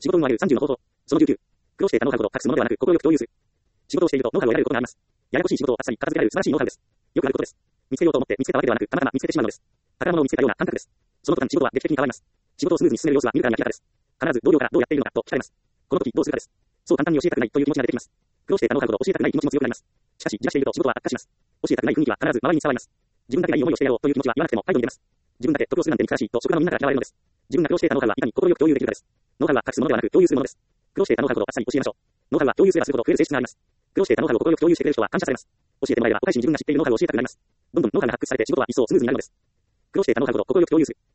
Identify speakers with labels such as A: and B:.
A: 仕事運を上げる30の方法。その19。苦労して得たノウハウほど隠すものではなく、心よく共有する。仕事をしていると、ノウハウを得られることがあります。ややこしい仕事をあっさり片付けられる素晴らしいノウハウです。よくあることです。見つけようと思って見つけたわけではなく、たまたま見つけてしまうのです。宝物を見つけたような感覚です。その途端仕事は劇的に変わります。仕事をスムーズに進める様子は見るからに明らかです。必ず同僚からどうやっているのかと聞かれます。この時どうするかです。そう簡単に教えたくないという気持ちが出てきます。苦労して得たノウハウほど教えたくない気持ちも強くなります。しかし、じらしていると仕事は悪化します。教えたくない雰囲気は必ず周りに伝わります。自分だけがいい思いをしてやろうという気持ちは言わなくても態度に出ます。自分だけ得をするなんて憎らしいと職場のみんなから嫌われるのです。自分が苦労して得たノウハウはいかに心よく共有できるかです。ノウハウは隠すものではなく共有するものです。苦労して得たノウハウほどあっさり教えましょう。ノウハウは共有すればするほど増える性質があります。苦労して得たノウハウを心よく共有してくれる人は感謝されます。教えてもらえればお返しに自分が知っているノウハウを教えたくなります。どんどんノウハウが発掘されて仕事は一層スムーズになるのです。苦労して得たノウハウほど心よく共有する。